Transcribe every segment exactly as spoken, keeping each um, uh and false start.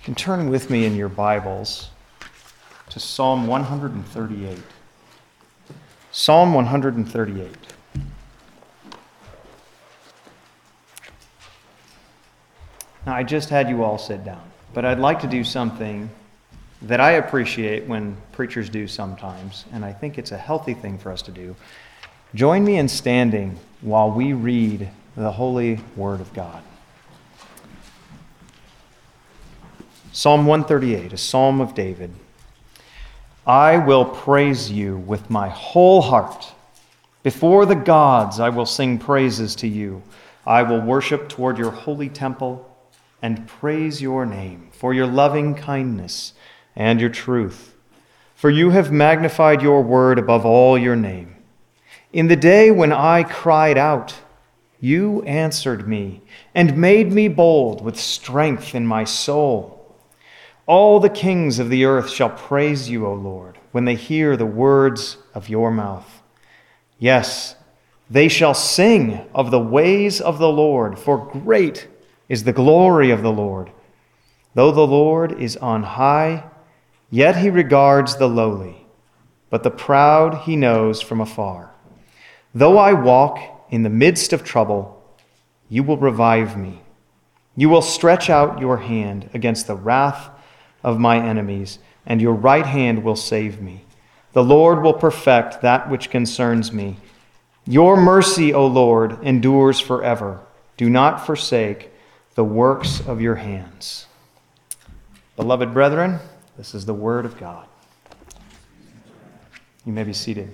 You can turn with me in your Bibles to Psalm one thirty-eight. Psalm one thirty-eight. Now, I just had you all sit down, but I'd like to do something that I appreciate when preachers do sometimes, and I think it's a healthy thing for us to do. Join me in standing while we read the holy word of God. Psalm one thirty-eight, a psalm of David. I will praise you with my whole heart. Before the gods I will sing praises to you. I will worship toward your holy temple and praise your name for your loving kindness and your truth. For you have magnified your word above all your name. In the day when I cried out, you answered me and made me bold with strength in my soul. All the kings of the earth shall praise you, O Lord, when they hear the words of your mouth. Yes, they shall sing of the ways of the Lord, for great is the glory of the Lord. Though the Lord is on high, yet he regards the lowly, but the proud he knows from afar. Though I walk in the midst of trouble, you will revive me. You will stretch out your hand against the wrath of my enemies, and your right hand will save me. The Lord will perfect that which concerns me. Your mercy, O Lord, endures forever. Do not forsake the works of your hands. Beloved brethren, this is the word of God. You may be seated.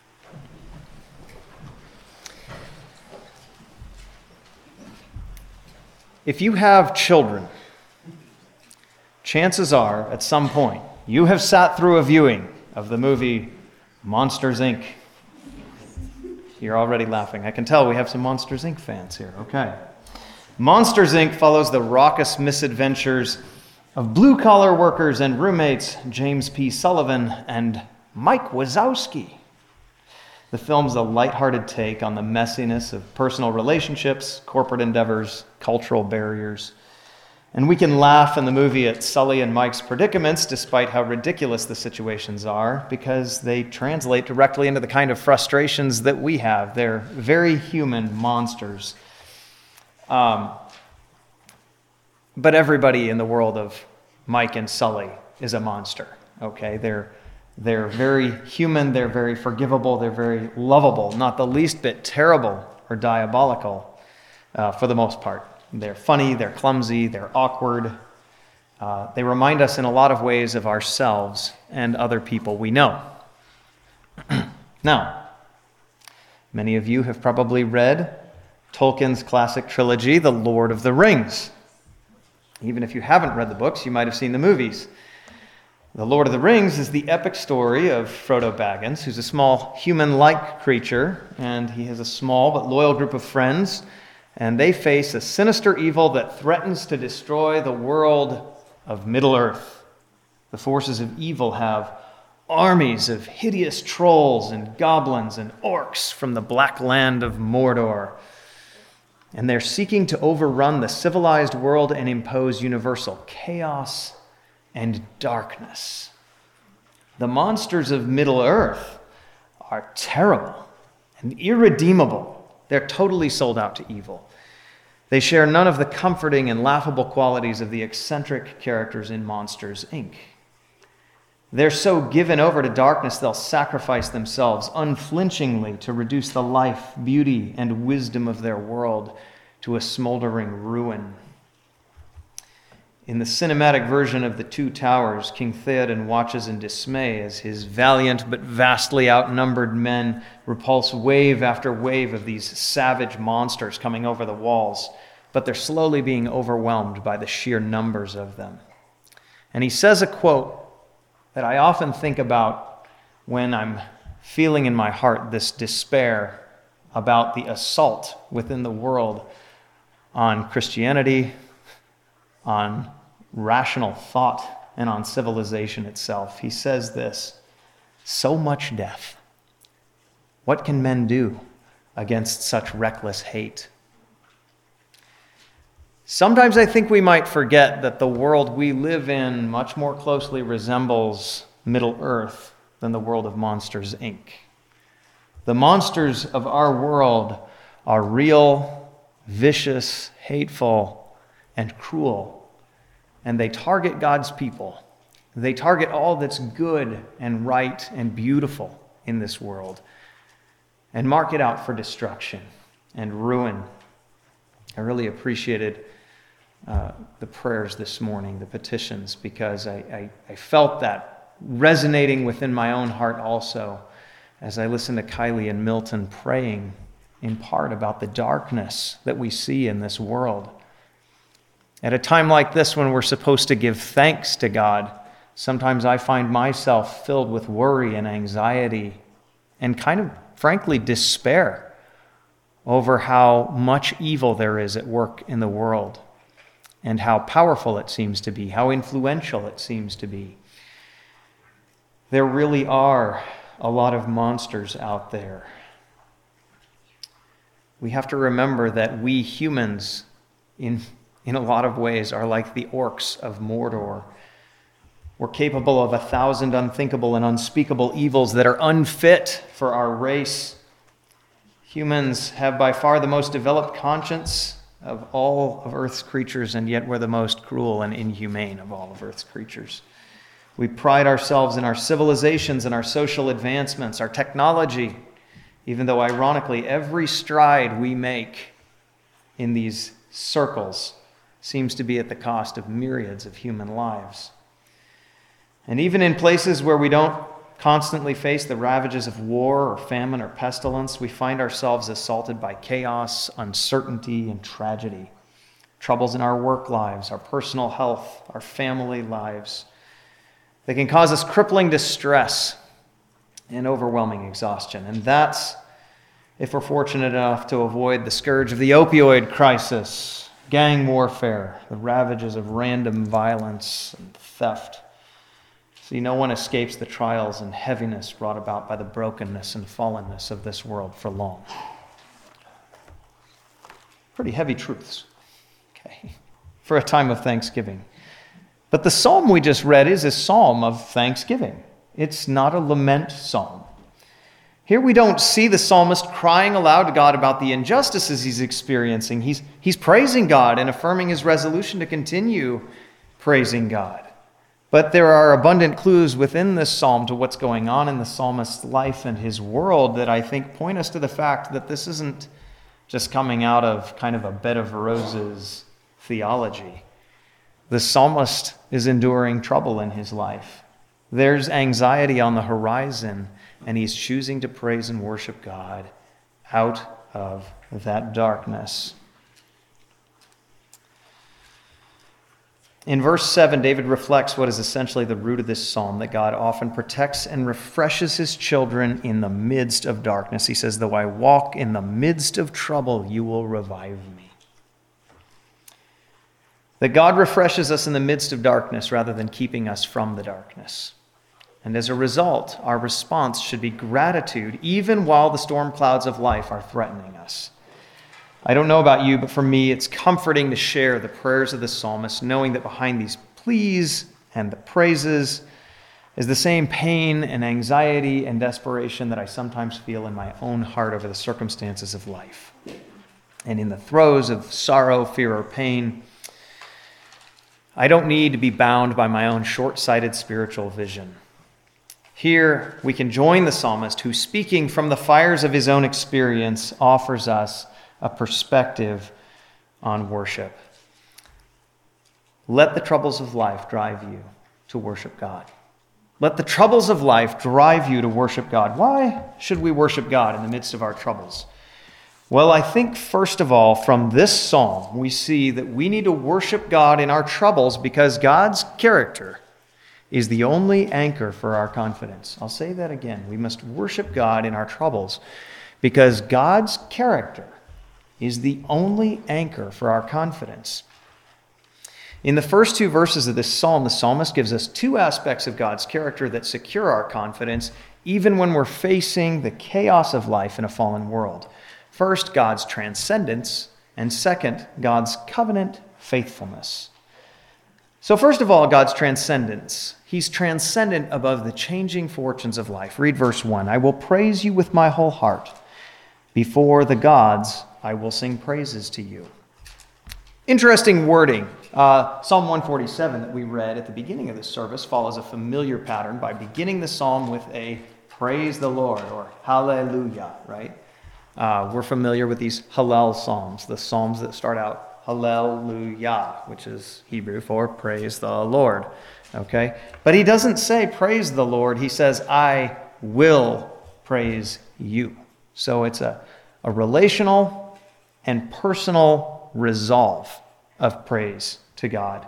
If you have children, chances are, at some point, you have sat through a viewing of the movie Monsters, Incorporated. You're already laughing. I can tell we have some Monsters, Incorporated fans here. Okay. Monsters, Incorporated follows the raucous misadventures of blue-collar workers and roommates James P. Sullivan and Mike Wazowski. The film's a lighthearted take on the messiness of personal relationships, corporate endeavors, cultural barriers. And we can laugh in the movie at Sully and Mike's predicaments, despite how ridiculous the situations are, because they translate directly into the kind of frustrations that we have. They're very human monsters. Um, but everybody in the world of Mike and Sully is a monster, okay? They're, they're very human, they're very forgivable, they're very lovable, not the least bit terrible or diabolical uh, for the most part. They're funny, they're clumsy, they're awkward. Uh, they remind us in a lot of ways of ourselves and other people we know. Now, many of you have probably read Tolkien's classic trilogy, The Lord of the Rings. Even if you haven't read the books, you might have seen the movies. The Lord of the Rings is the epic story of Frodo Baggins, who's a small human-like creature, and he has a small but loyal group of friends, and they face a sinister evil that threatens to destroy the world of Middle-earth. The forces of evil have armies of hideous trolls and goblins and orcs from the black land of Mordor. And they're seeking to overrun the civilized world and impose universal chaos and darkness. The monsters of Middle-earth are terrible and irredeemable. They're totally sold out to evil. They share none of the comforting and laughable qualities of the eccentric characters in Monsters, Incorporated. They're so given over to darkness, they'll sacrifice themselves unflinchingly to reduce the life, beauty, and wisdom of their world to a smoldering ruin. In the cinematic version of The Two Towers, King Theoden watches in dismay as his valiant but vastly outnumbered men repulse wave after wave of these savage monsters coming over the walls, but they're slowly being overwhelmed by the sheer numbers of them. And he says a quote that I often think about when I'm feeling in my heart this despair about the assault within the world on Christianity, on rational thought, and on civilization itself. He says this: so much death. What can men do against such reckless hate? Sometimes I think we might forget that the world we live in much more closely resembles Middle-earth than the world of Monsters, Incorporated. The monsters of our world are real, vicious, hateful, and cruel, and they target God's people. They target all that's good and right and beautiful in this world and mark it out for destruction and ruin. I really appreciated uh, the prayers this morning, the petitions, because I, I, I felt that resonating within my own heart also as I listened to Kylie and Milton praying in part about the darkness that we see in this world. At a time like this when we're supposed to give thanks to God, sometimes I find myself filled with worry and anxiety and kind of, frankly, despair over how much evil there is at work in the world and how powerful it seems to be, how influential it seems to be. There really are a lot of monsters out there. We have to remember that we humans, in, in a lot of ways, are like the orcs of Mordor. We're capable of a thousand unthinkable and unspeakable evils that are unfit for our race. Humans have by far the most developed conscience of all of Earth's creatures, and yet we're the most cruel and inhumane of all of Earth's creatures. We pride ourselves in our civilizations and our social advancements, our technology, even though ironically every stride we make in these circles seems to be at the cost of myriads of human lives. And even in places where we don't constantly face the ravages of war or famine or pestilence, we find ourselves assaulted by chaos, uncertainty, and tragedy. Troubles in our work lives, our personal health, our family lives. They can cause us crippling distress and overwhelming exhaustion. And that's if we're fortunate enough to avoid the scourge of the opioid crisis, gang warfare, the ravages of random violence and theft. See, no one escapes the trials and heaviness brought about by the brokenness and fallenness of this world for long. Pretty heavy truths, okay, for a time of thanksgiving. But the psalm we just read is a psalm of thanksgiving. It's not a lament psalm. Here we don't see the psalmist crying aloud to God about the injustices he's experiencing. He's, he's praising God and affirming his resolution to continue praising God. But there are abundant clues within this psalm to what's going on in the psalmist's life and his world that I think point us to the fact that this isn't just coming out of kind of a bed of roses theology. The psalmist is enduring trouble in his life. There's anxiety on the horizon, and he's choosing to praise and worship God out of that darkness. In verse seven, David reflects what is essentially the root of this psalm, that God often protects and refreshes his children in the midst of darkness. He says, "Though I walk in the midst of trouble, you will revive me." That God refreshes us in the midst of darkness rather than keeping us from the darkness. And as a result, our response should be gratitude, even while the storm clouds of life are threatening us. I don't know about you, but for me, it's comforting to share the prayers of the psalmist, knowing that behind these pleas and the praises is the same pain and anxiety and desperation that I sometimes feel in my own heart over the circumstances of life. And in the throes of sorrow, fear, or pain, I don't need to be bound by my own short-sighted spiritual vision. Here, we can join the psalmist who, speaking from the fires of his own experience, offers us a perspective on worship. Let the troubles of life drive you to worship God. Let the troubles of life drive you to worship God. Why should we worship God in the midst of our troubles? Well, I think first of all, from this psalm, we see that we need to worship God in our troubles because God's character is the only anchor for our confidence. I'll say that again. We must worship God in our troubles because God's character is the only anchor for our confidence. In the first two verses of this psalm, the psalmist gives us two aspects of God's character that secure our confidence, even when we're facing the chaos of life in a fallen world. First, God's transcendence, and second, God's covenant faithfulness. So first of all, God's transcendence. He's transcendent above the changing fortunes of life. Read verse one. I will praise you with my whole heart. Before the gods, I will sing praises to you. Interesting wording. Uh, Psalm one forty-seven that we read at the beginning of this service follows a familiar pattern by beginning the psalm with a praise the Lord or hallelujah, right? Uh, we're familiar with these Hallel psalms, the psalms that start out hallelujah, which is Hebrew for praise the Lord, okay? But he doesn't say praise the Lord. He says, I will praise you. So it's a, a relational and personal resolve of praise to God.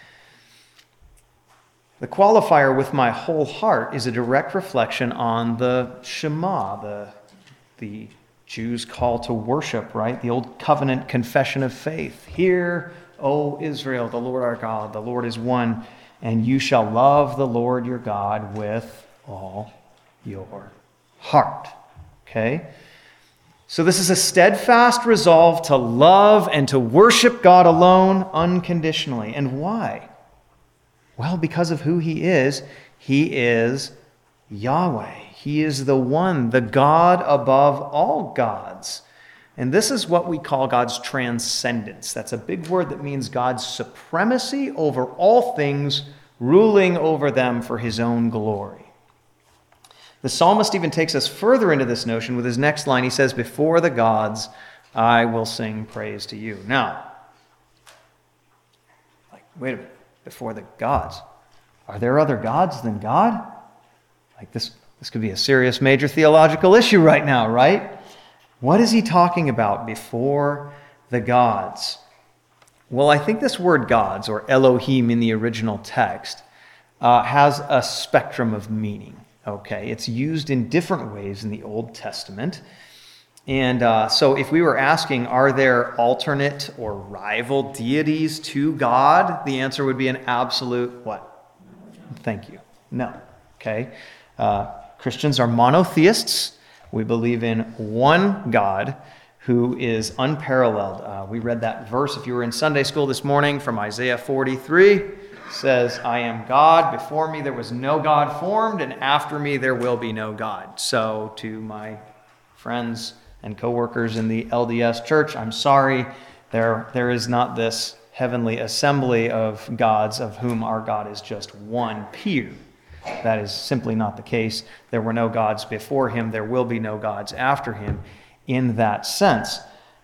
The qualifier with my whole heart is a direct reflection on the Shema, the, the Jews' call to worship, right? The old covenant confession of faith. Hear, O Israel, the Lord our God, the Lord is one, and you shall love the Lord your God with all your heart. Okay? So this is a steadfast resolve to love and to worship God alone unconditionally. And why? Well, because of who he is. He is Yahweh. He is the one, the God above all gods. And this is what we call God's transcendence. That's a big word that means God's supremacy over all things, ruling over them for his own glory. The psalmist even takes us further into this notion with his next line. He says, before the gods, I will sing praise to you. Now, like, wait a minute. Before the gods. Are there other gods than God? Like this, this could be a serious major theological issue right now, right? What is he talking about before the gods? Well, I think this word gods, or Elohim in the original text, uh, has a spectrum of meaning. Okay, it's used in different ways in the Old Testament. And uh, so if we were asking, are there alternate or rival deities to God? The answer would be an absolute what? Thank you. No. Okay. Uh, Christians are monotheists. We believe in one God who is unparalleled. Uh, we read that verse, if you were in Sunday school this morning, from Isaiah forty-three. Says, I am God. Before me there was no God formed, and after me there will be no God. So to my friends and co-workers in the L D S church, I'm sorry, there, there is not this heavenly assembly of gods of whom our God is just one pew. That is simply not the case. There were no gods before him. There will be no gods after him in that sense.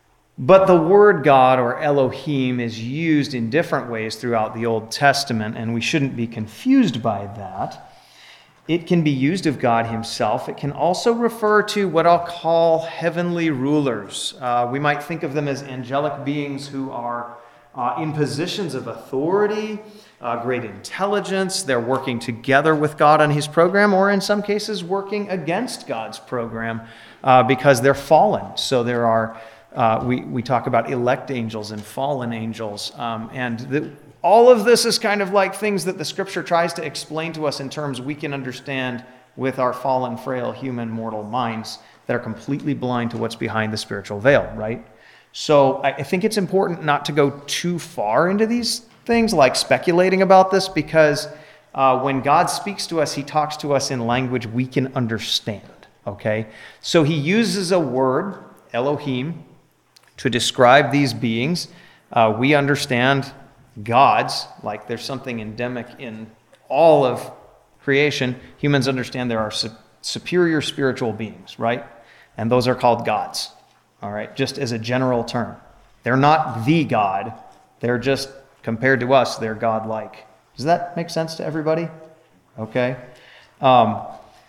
But the word God, or Elohim, is used in different ways throughout the Old Testament, and we shouldn't be confused by that. It can be used of God himself. It can also refer to what I'll call heavenly rulers. Uh, we might think of them as angelic beings who are uh, in positions of authority, uh, great intelligence. They're working together with God on his program, or in some cases working against God's program uh, because they're fallen. So there are Uh, we, we talk about elect angels and fallen angels. Um, and the, all of this is kind of like things that the scripture tries to explain to us in terms we can understand with our fallen, frail, human, mortal minds that are completely blind to what's behind the spiritual veil, right? So I, I think it's important not to go too far into these things, like speculating about this, because uh, when God speaks to us, he talks to us in language we can understand, okay? So he uses a word, Elohim, to describe these beings. Uh, we understand gods, like there's something endemic in all of creation. Humans understand there are su- superior spiritual beings, right? And those are called gods, all right, just as a general term. They're not the God. They're just, compared to us, they're God-like. Does that make sense to everybody? Okay. Um,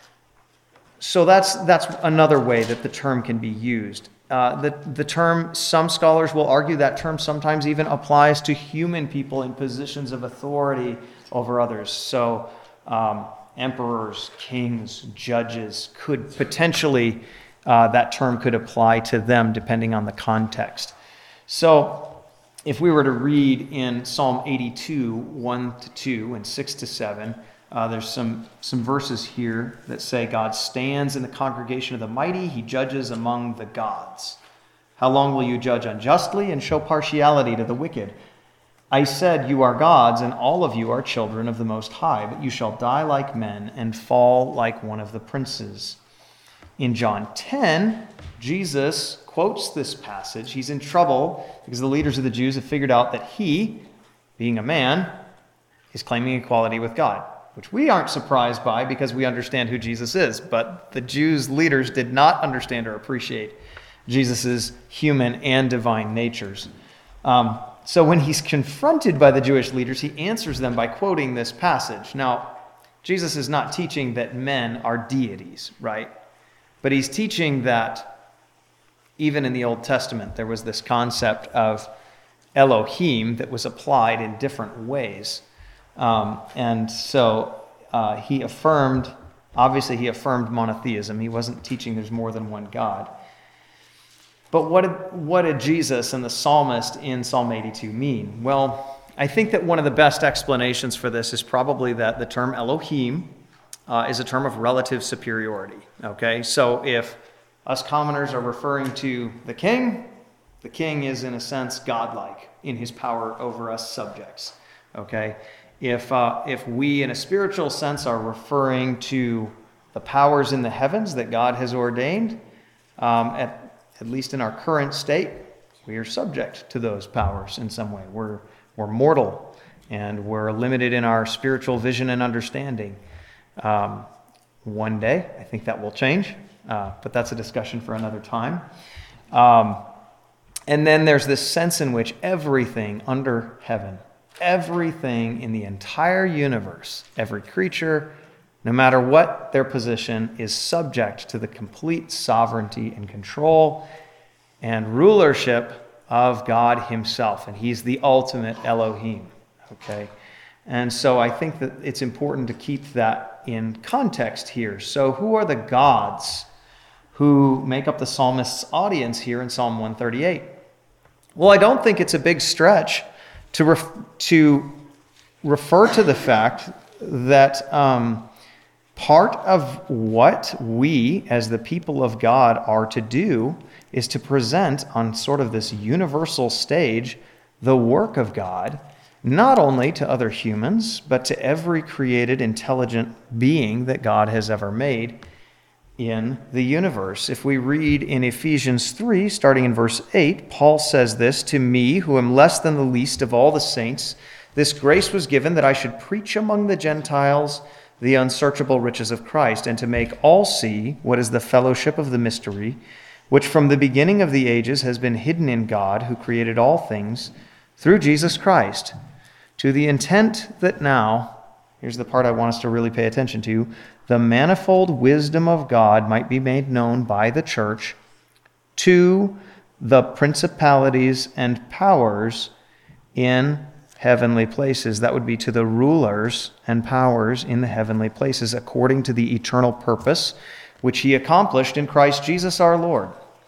so that's that's another way that the term can be used. Uh, the, the term, some scholars will argue that term sometimes even applies to human people in positions of authority over others. So um, emperors, kings, judges could potentially, uh, that term could apply to them depending on the context. So if we were to read in Psalm eighty-two, one to two and six to seven, Uh, there's some, some verses here that say God stands in the congregation of the mighty. He judges among the gods. How long will you judge unjustly and show partiality to the wicked? I said, you are gods, and all of you are children of the Most High, but you shall die like men and fall like one of the princes. In John ten, Jesus quotes this passage. He's in trouble because the leaders of the Jews have figured out that he, being a man, is claiming equality with God, which we aren't surprised by because we understand who Jesus is. But the Jews' leaders did not understand or appreciate Jesus' human and divine natures. Um, so when he's confronted by the Jewish leaders, he answers them by quoting this passage. Now, Jesus is not teaching that men are deities, right? But he's teaching that even in the Old Testament, there was this concept of Elohim that was applied in different ways. Um, and so uh, he affirmed, obviously he affirmed monotheism. He wasn't teaching there's more than one God. But what did, what did Jesus and the psalmist in Psalm eighty-two mean? Well, I think that one of the best explanations for this is probably that the term Elohim uh, is a term of relative superiority. Okay, so if us commoners are referring to the king, the king is in a sense godlike in his power over us subjects. Okay, if uh, if we in a spiritual sense are referring to the powers in the heavens that God has ordained, um, at at least in our current state, we are subject to those powers in some way. We're we're mortal, and we're limited in our spiritual vision and understanding. Um, one day, I think that will change. Uh, but that's a discussion for another time. Um, and then there's this sense in which everything under heaven, everything in the entire universe, every creature, no matter what their position, is subject to the complete sovereignty and control and rulership of God himself. And he's the ultimate Elohim. Okay? And so I think that it's important to keep that in context here. So who are the gods who make up the psalmist's audience here in Psalm one thirty-eight? Well, I don't think it's a big stretch to ref- to refer to the fact that um, part of what we as the people of God are to do is to present on sort of this universal stage the work of God, not only to other humans, but to every created intelligent being that God has ever made in the universe. If we read in Ephesians three, starting in verse eight, Paul says this, "To me, who am less than the least of all the saints, this grace was given that I should preach among the Gentiles the unsearchable riches of Christ, and to make all see what is the fellowship of the mystery, which from the beginning of the ages has been hidden in God, who created all things, through Jesus Christ, to the intent that now," here's the part I want us to really pay attention to, "the manifold wisdom of God might be made known by the church to the principalities and powers in heavenly places." That would be to the rulers and powers in the heavenly places, according to the eternal purpose which he accomplished in Christ Jesus our Lord.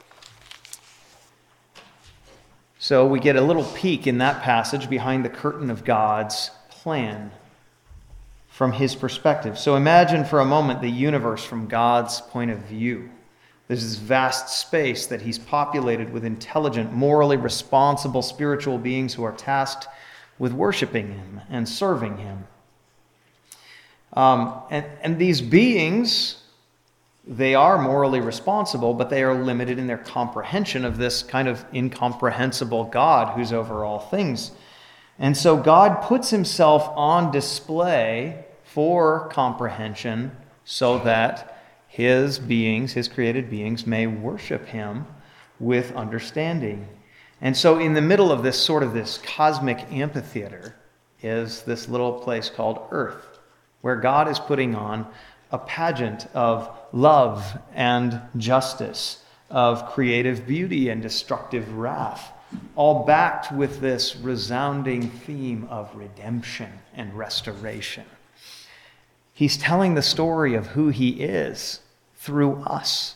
So we get a little peek in that passage behind the curtain of God's plan from his perspective. So imagine for a moment the universe from God's point of view. There's this vast space that he's populated with intelligent, morally responsible spiritual beings who are tasked with worshiping him and serving him. Um, and, and these beings, they are morally responsible, but they are limited in their comprehension of this kind of incomprehensible God who's over all things. And so God puts himself on display for comprehension so that his beings, his created beings, may worship him with understanding. And so in the middle of this sort of this cosmic amphitheater is this little place called Earth, where God is putting on a pageant of love and justice, of creative beauty and destructive wrath, all backed with this resounding theme of redemption and restoration. He's telling the story of who he is through us.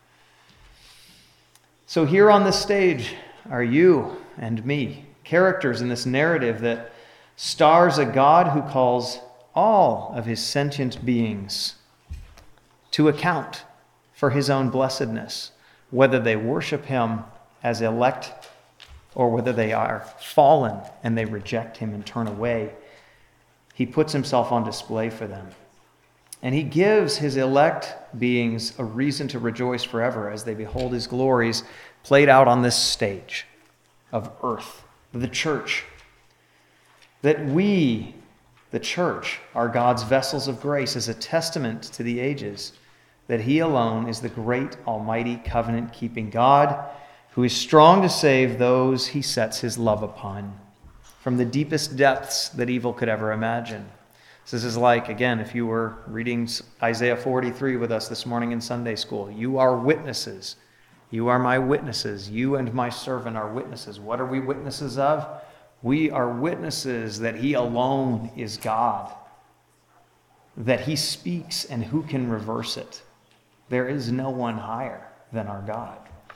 So here on this stage are you and me, characters in this narrative that stars a God who calls all of his sentient beings to account for his own blessedness, whether they worship him as elect or whether they are fallen and they reject him and turn away, he puts himself on display for them. And he gives his elect beings a reason to rejoice forever as they behold his glories played out on this stage of earth, the church. That we, the church, are God's vessels of grace as a testament to the ages, that he alone is the great, almighty, covenant-keeping God who is strong to save those he sets his love upon from the deepest depths that evil could ever imagine. This is like, again, if you were reading Isaiah forty-three with us this morning in Sunday school. You are witnesses. You are my witnesses. You and my servant are witnesses. What are we witnesses of? We are witnesses that he alone is God, that he speaks and who can reverse it. There is no one higher than our God.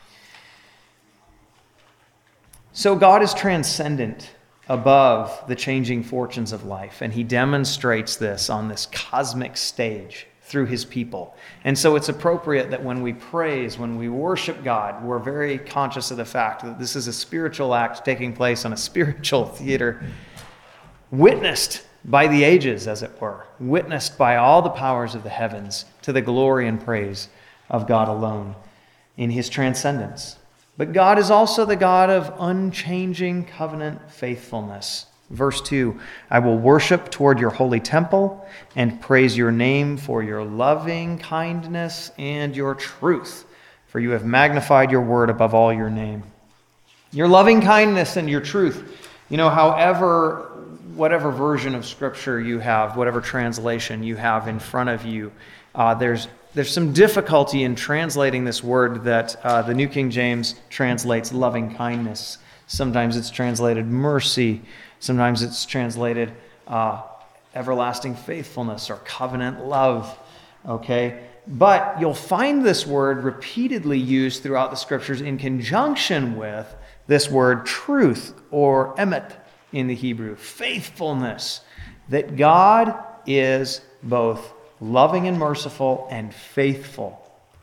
So God is transcendent above the changing fortunes of life, and he demonstrates this on this cosmic stage through his people. And so it's appropriate that when we praise, when we worship God, we're very conscious of the fact that this is a spiritual act taking place on a spiritual theater, witnessed by the ages, as it were, witnessed by all the powers of the heavens to the glory and praise of God alone in his transcendence. But God is also the God of unchanging covenant faithfulness. Verse two, I will worship toward your holy temple and praise your name for your loving kindness and your truth, for you have magnified your word above all your name. Your loving kindness and your truth. You know, however, whatever version of Scripture you have, whatever translation you have in front of you, uh, there's There's some difficulty in translating this word that uh, the New King James translates loving kindness. Sometimes it's translated mercy. Sometimes it's translated uh, everlasting faithfulness or covenant love. Okay? But you'll find this word repeatedly used throughout the Scriptures in conjunction with this word truth, or emet in the Hebrew, faithfulness. That God is both loving and merciful and faithful.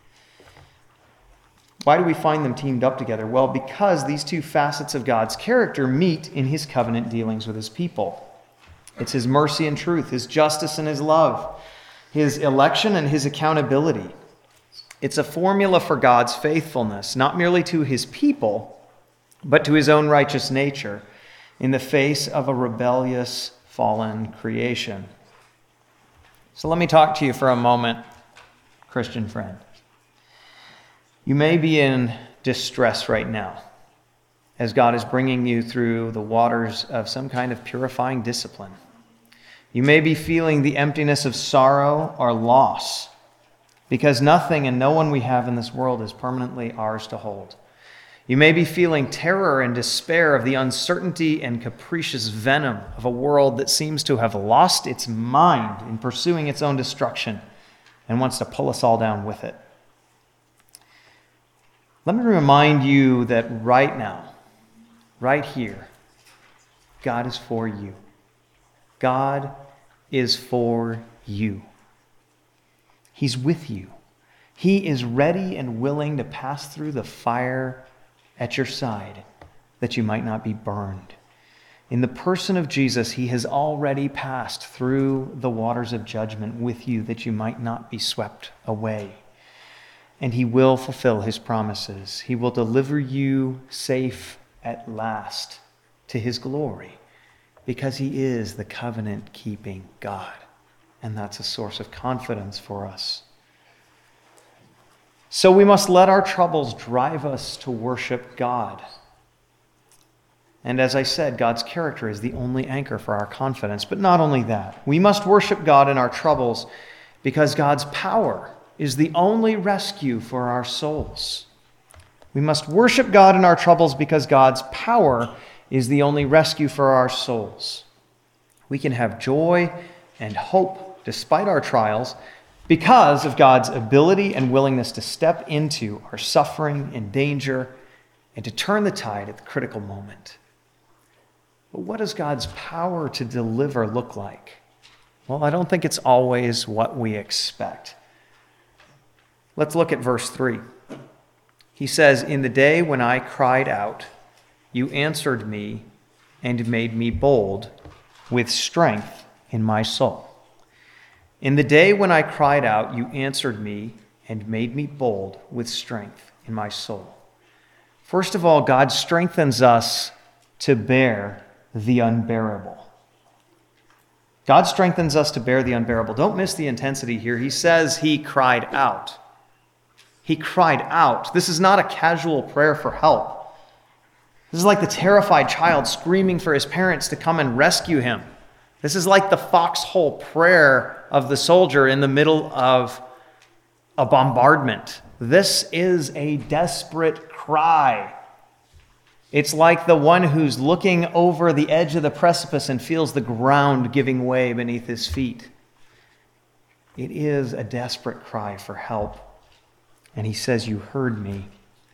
Why do we find them teamed up together? Well, because these two facets of God's character meet in his covenant dealings with his people. It's his mercy and truth, his justice and his love, his election and his accountability. It's a formula for God's faithfulness, not merely to his people, but to his own righteous nature in the face of a rebellious, fallen creation. So let me talk to you for a moment, Christian friend. You may be in distress right now as God is bringing you through the waters of some kind of purifying discipline. You may be feeling the emptiness of sorrow or loss because nothing and no one we have in this world is permanently ours to hold. You may be feeling terror and despair of the uncertainty and capricious venom of a world that seems to have lost its mind in pursuing its own destruction and wants to pull us all down with it. Let me remind you that right now, right here, God is for you. God is for you. He's with you. He is ready and willing to pass through the fire at your side, that you might not be burned. In the person of Jesus, he has already passed through the waters of judgment with you, that you might not be swept away. And he will fulfill his promises. He will deliver you safe at last to his glory, because he is the covenant-keeping God. And that's a source of confidence for us. So we must let our troubles drive us to worship God. And as I said, God's character is the only anchor for our confidence. But not only that, we must worship God in our troubles because God's power is the only rescue for our souls. We must worship God in our troubles because God's power is the only rescue for our souls. We can have joy and hope despite our trials because of God's ability and willingness to step into our suffering and danger and to turn the tide at the critical moment. But what does God's power to deliver look like? Well, I don't think it's always what we expect. Let's look at verse three. He says, "In the day when I cried out, you answered me and made me bold with strength in my soul. In the day when I cried out, you answered me and made me bold with strength in my soul. First of all, God strengthens us to bear the unbearable. God strengthens us to bear the unbearable. Don't miss the intensity here. He says he cried out. He cried out. This is not a casual prayer for help. This is like the terrified child screaming for his parents to come and rescue him. This is like the foxhole prayer of the soldier in the middle of a bombardment. This is a desperate cry. It's like the one who's looking over the edge of the precipice and feels the ground giving way beneath his feet. It is a desperate cry for help. And he says, you heard me.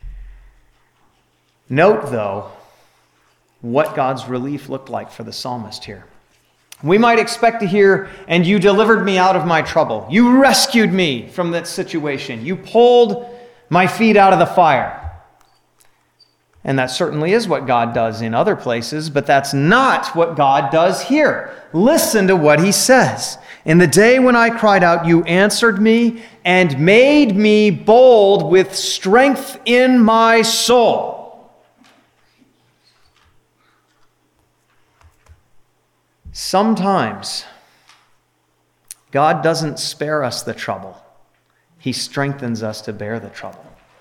Note, though, what God's relief looked like for the psalmist here. We might expect to hear, and you delivered me out of my trouble. You rescued me from that situation. You pulled my feet out of the fire. And that certainly is what God does in other places, but that's not what God does here. Listen to what he says. In the day when I cried out, you answered me and made me bold with strength in my soul. Sometimes God doesn't spare us the trouble. He strengthens us to bear the trouble.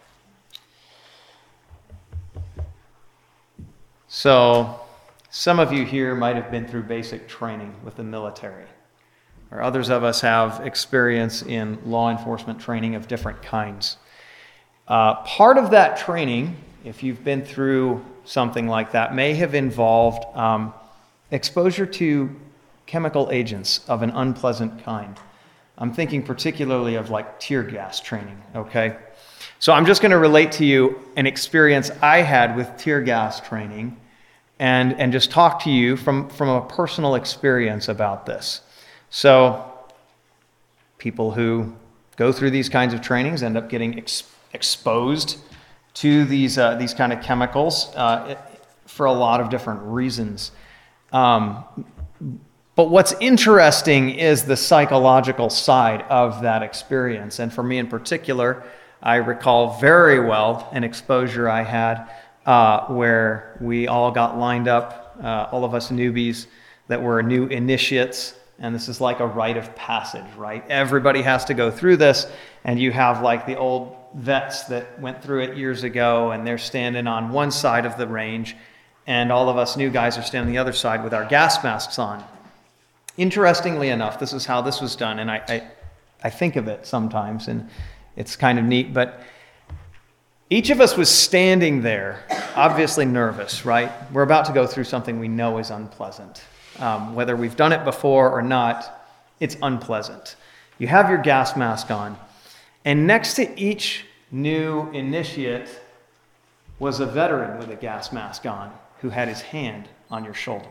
So, some of you here might have been through basic training with the military, or others of us have experience in law enforcement training of different kinds. Uh, part of that training, if you've been through something like that, may have involved um, exposure to chemical agents of an unpleasant kind. I'm thinking particularly of like tear gas training, okay? So I'm just going to relate to you an experience I had with tear gas training and, and just talk to you from, from a personal experience about this. So people who go through these kinds of trainings end up getting ex- exposed to these, uh, these kind of chemicals uh, for a lot of different reasons. Um, but what's interesting is the psychological side of that experience. And for me in particular, I recall very well an exposure I had uh, where we all got lined up, uh, all of us newbies that were new initiates. And this is like a rite of passage, right? Everybody has to go through this. And you have like the old vets that went through it years ago, and they're standing on one side of the range. And all of us new guys are standing on the other side with our gas masks on. Interestingly enough, this is how this was done. And I, I, I think of it sometimes, and it's kind of neat. But each of us was standing there, obviously nervous, right? We're about to go through something we know is unpleasant. Um, whether we've done it before or not, it's unpleasant. You have your gas mask on. And next to each new initiate was a veteran with a gas mask on who had his hand on your shoulder.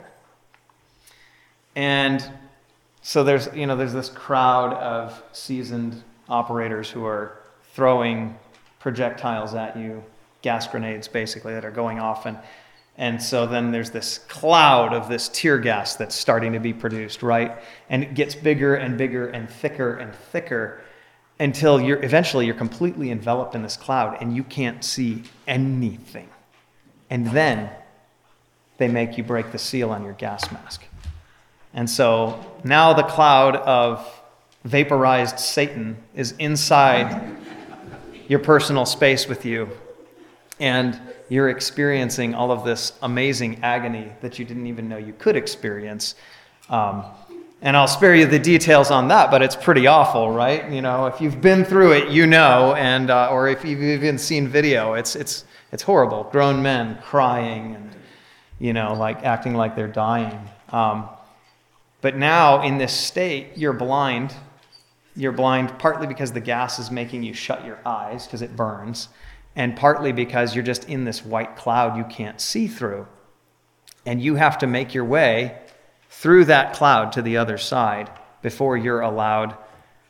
And so there's, you know, there's this crowd of seasoned operators who are throwing projectiles at you, gas grenades basically that are going off. And, and so then there's this cloud of this tear gas that's starting to be produced, right? And it gets bigger and bigger and thicker and thicker until you're eventually you're completely enveloped in this cloud and you can't see anything. And then they make you break the seal on your gas mask. And so now the cloud of vaporized Satan is inside your personal space with you. And you're experiencing all of this amazing agony that you didn't even know you could experience. Um, and I'll spare you the details on that, but it's pretty awful, right? You know, if you've been through it, you know, and uh, or if you've even seen video, it's it's it's horrible. Grown men crying and, you know, like acting like they're dying. Um, but now in this state, you're blind. You're blind partly because the gas is making you shut your eyes because it burns, and partly because you're just in this white cloud you can't see through. And you have to make your way through that cloud to the other side before you're allowed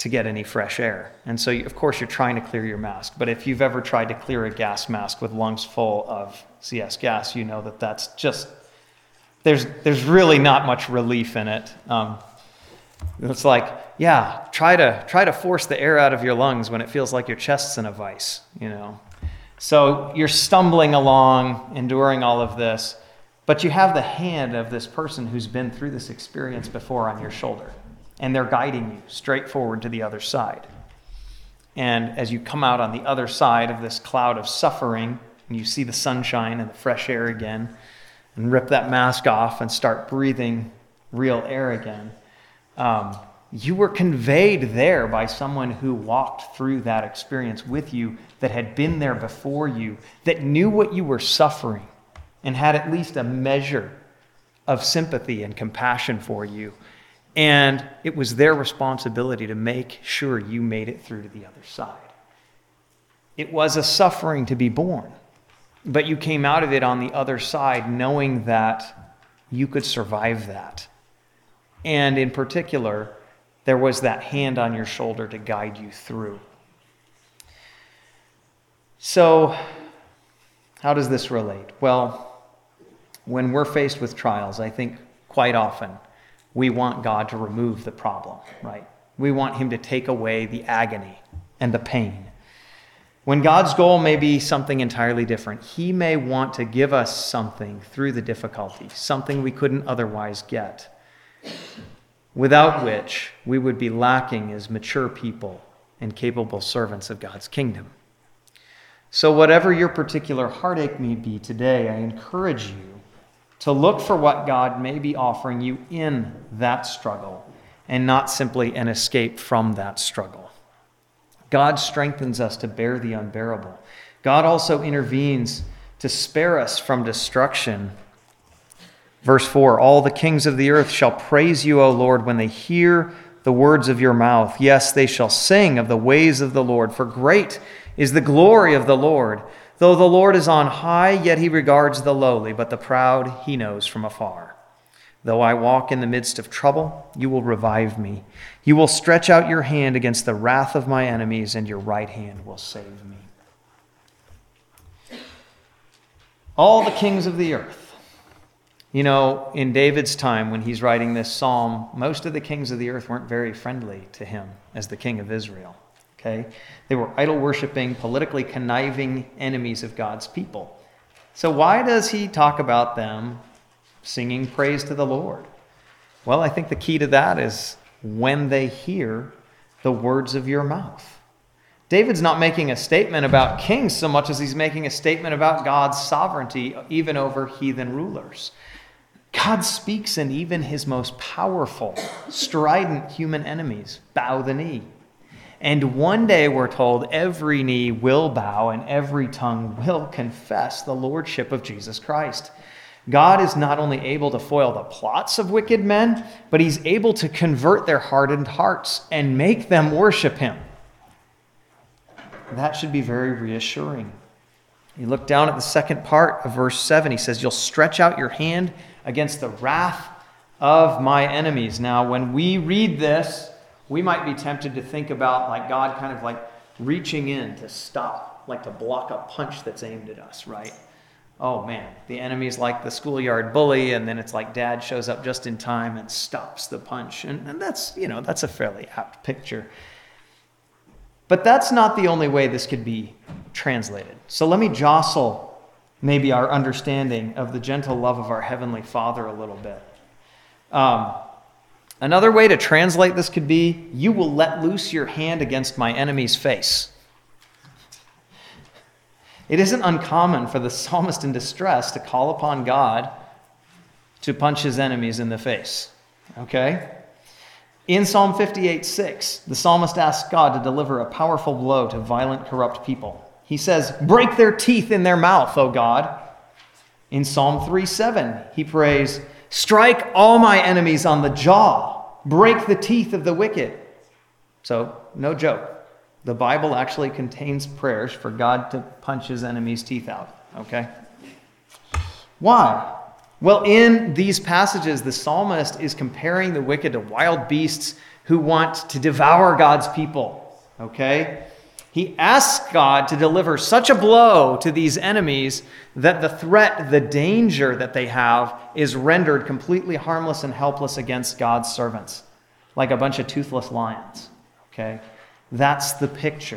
to get any fresh air. And so, of course, you're trying to clear your mask. But if you've ever tried to clear a gas mask with lungs full of C S gas, you know that that's just, there's there's really not much relief in it. Um, it's like, yeah, try to try to force the air out of your lungs when it feels like your chest's in a vice, you know. So you're stumbling along, enduring all of this, but you have the hand of this person who's been through this experience before on your shoulder. And they're guiding you straight forward to the other side. And as you come out on the other side of this cloud of suffering, and you see the sunshine and the fresh air again, and rip that mask off and start breathing real air again, um, you were conveyed there by someone who walked through that experience with you, that had been there before you, that knew what you were suffering, and had at least a measure of sympathy and compassion for you. And it was their responsibility to make sure you made it through to the other side. It was a suffering to be born, but you came out of it on the other side knowing that you could survive that. And in particular, there was that hand on your shoulder to guide you through. So, how does this relate? Well, when we're faced with trials, I think quite often, we want God to remove the problem, right? We want him to take away the agony and the pain. When God's goal may be something entirely different, he may want to give us something through the difficulty, something we couldn't otherwise get, without which we would be lacking as mature people and capable servants of God's kingdom. So whatever your particular heartache may be today, I encourage you to look for what God may be offering you in that struggle, and not simply an escape from that struggle. God strengthens us to bear the unbearable. God also intervenes to spare us from destruction. Verse four, all the kings of the earth shall praise you, O Lord, when they hear the words of your mouth. Yes, they shall sing of the ways of the Lord, for great is the glory of the Lord. Though the Lord is on high, yet he regards the lowly, but the proud he knows from afar. Though I walk in the midst of trouble, you will revive me. You will stretch out your hand against the wrath of my enemies, and your right hand will save me. All the kings of the earth. You know, in David's time, when he's writing this psalm, most of the kings of the earth weren't very friendly to him as the king of Israel. Okay? They were idol-worshiping, politically conniving enemies of God's people. So why does he talk about them singing praise to the Lord? Well, I think the key to that is when they hear the words of your mouth. David's not making a statement about kings so much as he's making a statement about God's sovereignty, even over heathen rulers. God speaks, and even his most powerful, strident human enemies bow the knee. And one day, we're told, every knee will bow and every tongue will confess the lordship of Jesus Christ. God is not only able to foil the plots of wicked men, but he's able to convert their hardened hearts and make them worship him. That should be very reassuring. You look down at the second part of verse seven. He says, you'll stretch out your hand against the wrath of my enemies. Now, when we read this, we might be tempted to think about like God kind of like reaching in to stop, like to block a punch that's aimed at us, right? Oh man, the enemy's like the schoolyard bully, and then it's like dad shows up just in time and stops the punch. And, and that's, you know, that's a fairly apt picture. But that's not the only way this could be translated. So let me jostle maybe our understanding of the gentle love of our Heavenly Father a little bit. Um, Another way to translate this could be, you will let loose your hand against my enemy's face. It isn't uncommon for the psalmist in distress to call upon God to punch his enemies in the face. Okay? In Psalm fifty-eight six, the psalmist asks God to deliver a powerful blow to violent, corrupt people. He says, break their teeth in their mouth, O God. In Psalm three seven, he prays, strike all my enemies on the jaw. Break the teeth of the wicked. So, no joke. The Bible actually contains prayers for God to punch his enemies' teeth out. Okay? Why? Well, in these passages, the psalmist is comparing the wicked to wild beasts who want to devour God's people, okay? He asks God to deliver such a blow to these enemies that the threat, the danger that they have is rendered completely harmless and helpless against God's servants, like a bunch of toothless lions, okay? That's the picture.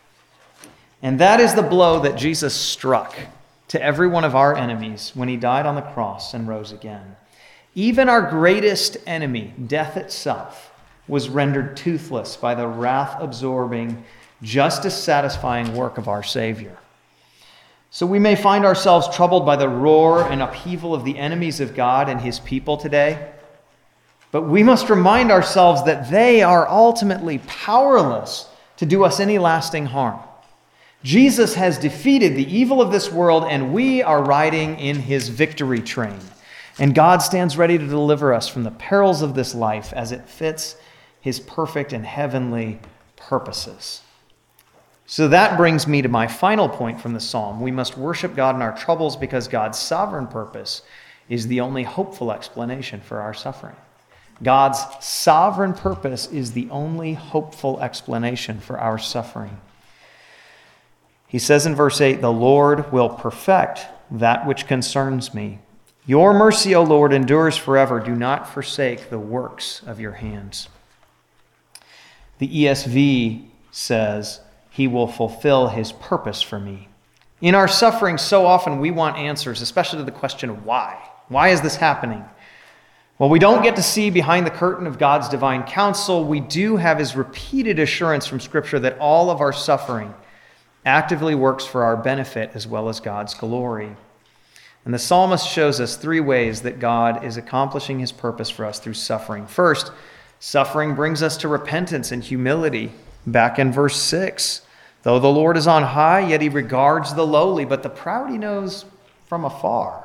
And that is the blow that Jesus struck to every one of our enemies when he died on the cross and rose again. Even our greatest enemy, death itself, was rendered toothless by the wrath-absorbing, justice-satisfying work of our Savior. So we may find ourselves troubled by the roar and upheaval of the enemies of God and his people today, but we must remind ourselves that they are ultimately powerless to do us any lasting harm. Jesus has defeated the evil of this world, and we are riding in his victory train. And God stands ready to deliver us from the perils of this life as it fits his perfect and heavenly purposes. So that brings me to my final point from the psalm. We must worship God in our troubles because God's sovereign purpose is the only hopeful explanation for our suffering. God's sovereign purpose is the only hopeful explanation for our suffering. He says in verse eight, "The Lord will perfect that which concerns me. Your mercy, O Lord, endures forever. Do not forsake the works of your hands." The E S V says, "He will fulfill his purpose for me." In our suffering, so often we want answers, especially to the question, why? Why is this happening? Well, we don't get to see behind the curtain of God's divine counsel. We do have his repeated assurance from Scripture that all of our suffering actively works for our benefit as well as God's glory. And the psalmist shows us three ways that God is accomplishing his purpose for us through suffering. First, suffering brings us to repentance and humility. Back in verse six, "Though the Lord is on high, yet he regards the lowly, but the proud he knows from afar."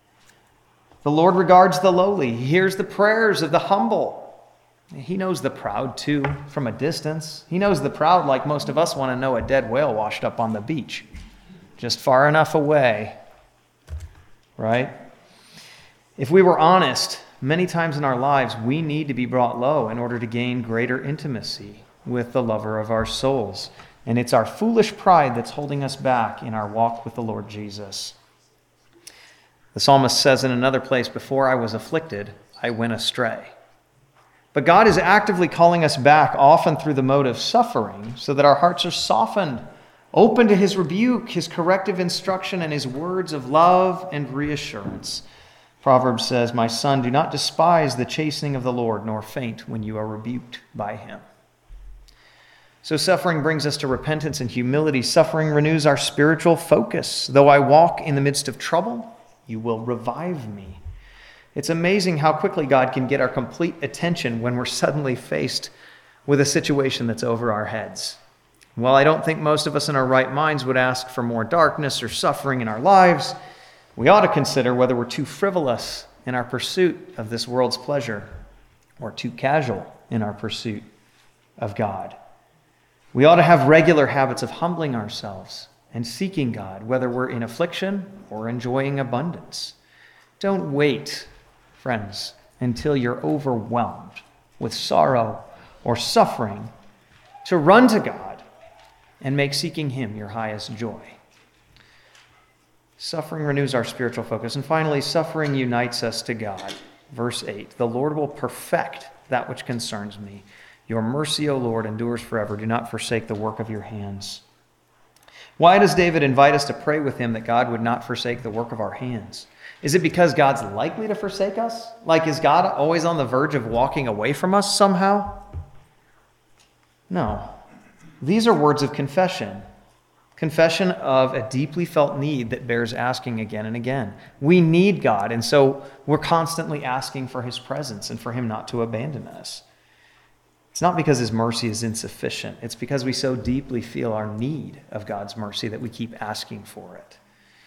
The Lord regards the lowly. He hears the prayers of the humble. He knows the proud, too, from a distance. He knows the proud like most of us want to know a dead whale washed up on the beach, just far enough away, right? If we were honest, many times in our lives, we need to be brought low in order to gain greater intimacy with the lover of our souls. And it's our foolish pride that's holding us back in our walk with the Lord Jesus. The psalmist says in another place, "Before I was afflicted, I went astray." But God is actively calling us back, often through the mode of suffering, so that our hearts are softened, open to his rebuke, his corrective instruction, and his words of love and reassurance. Proverbs says, "My son, do not despise the chastening of the Lord, nor faint when you are rebuked by him." So suffering brings us to repentance and humility. Suffering renews our spiritual focus. "Though I walk in the midst of trouble, you will revive me." It's amazing how quickly God can get our complete attention when we're suddenly faced with a situation that's over our heads. While I don't think most of us in our right minds would ask for more darkness or suffering in our lives, we ought to consider whether we're too frivolous in our pursuit of this world's pleasure or too casual in our pursuit of God. We ought to have regular habits of humbling ourselves and seeking God, whether we're in affliction or enjoying abundance. Don't wait, friends, until you're overwhelmed with sorrow or suffering to run to God and make seeking him your highest joy. Suffering renews our spiritual focus. And finally, suffering unites us to God. Verse eight, "The Lord will perfect that which concerns me. Your mercy, O Lord, endures forever. Do not forsake the work of your hands." Why does David invite us to pray with him that God would not forsake the work of our hands? Is it because God's likely to forsake us? Like, is God always on the verge of walking away from us somehow? No. These are words of confession. Confession of a deeply felt need that bears asking again and again. We need God, and so we're constantly asking for his presence and for him not to abandon us. It's not because his mercy is insufficient. It's because we so deeply feel our need of God's mercy that we keep asking for it.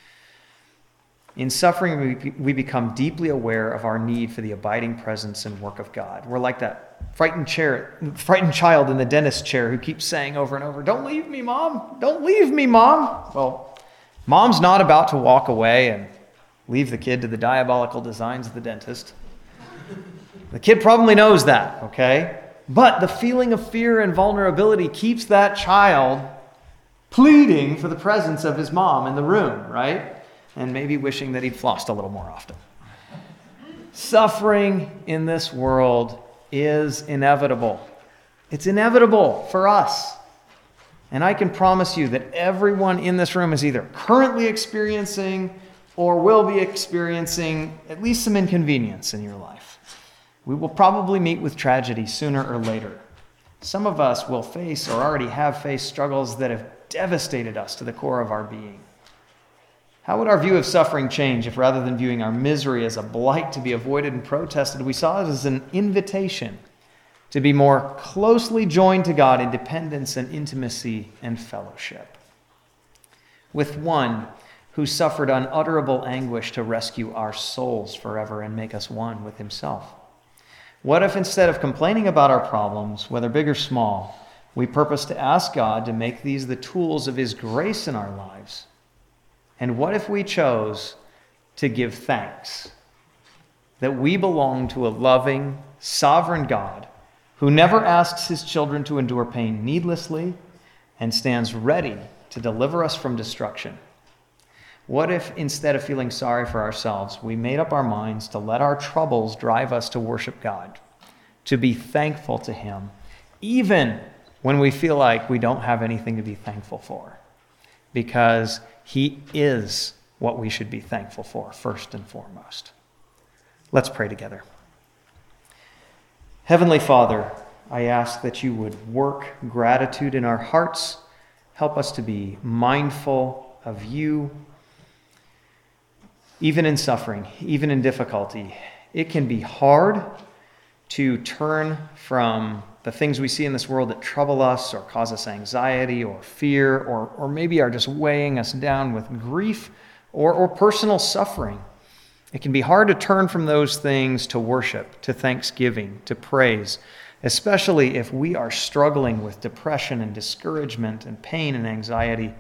In suffering, we, we become deeply aware of our need for the abiding presence and work of God. We're like that frightened chair, frightened child in the dentist chair who keeps saying over and over, "Don't leave me, Mom. Don't leave me, Mom." Well, Mom's not about to walk away and leave the kid to the diabolical designs of the dentist. The kid probably knows that, okay? But the feeling of fear and vulnerability keeps that child pleading for the presence of his mom in the room, right? And maybe wishing that he'd flossed a little more often. Suffering in this world is inevitable. It's inevitable for us. And I can promise you that everyone in this room is either currently experiencing or will be experiencing at least some inconvenience in your life. We will probably meet with tragedy sooner or later. Some of us will face or already have faced struggles that have devastated us to the core of our being. How would our view of suffering change if rather than viewing our misery as a blight to be avoided and protested, we saw it as an invitation to be more closely joined to God in dependence and intimacy and fellowship? With one who suffered unutterable anguish to rescue our souls forever and make us one with himself. What if instead of complaining about our problems, whether big or small, we purpose to ask God to make these the tools of his grace in our lives? And what if we chose to give thanks that we belong to a loving, sovereign God who never asks his children to endure pain needlessly and stands ready to deliver us from destruction? What if instead of feeling sorry for ourselves, we made up our minds to let our troubles drive us to worship God, to be thankful to him, even when we feel like we don't have anything to be thankful for, because he is what we should be thankful for first and foremost. Let's pray together. Heavenly Father, I ask that you would work gratitude in our hearts. Help us to be mindful of you. Even in suffering, even in difficulty, it can be hard to turn from the things we see in this world that trouble us or cause us anxiety or fear or, or maybe are just weighing us down with grief or, or personal suffering. It can be hard to turn from those things to worship, to thanksgiving, to praise, especially if we are struggling with depression and discouragement and pain and anxiety.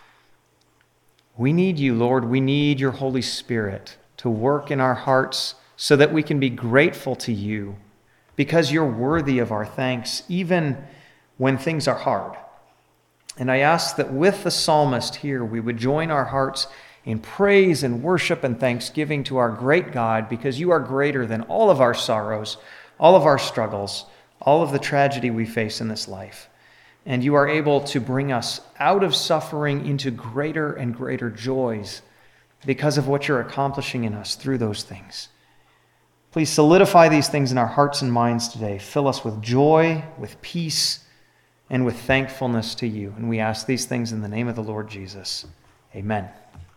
We need you, Lord. We need your Holy Spirit to work in our hearts so that we can be grateful to you because you're worthy of our thanks, even when things are hard. And I ask that with the psalmist here, we would join our hearts in praise and worship and thanksgiving to our great God, because you are greater than all of our sorrows, all of our struggles, all of the tragedy we face in this life. And you are able to bring us out of suffering into greater and greater joys because of what you're accomplishing in us through those things. Please solidify these things in our hearts and minds today. Fill us with joy, with peace, and with thankfulness to you. And we ask these things in the name of the Lord Jesus. Amen.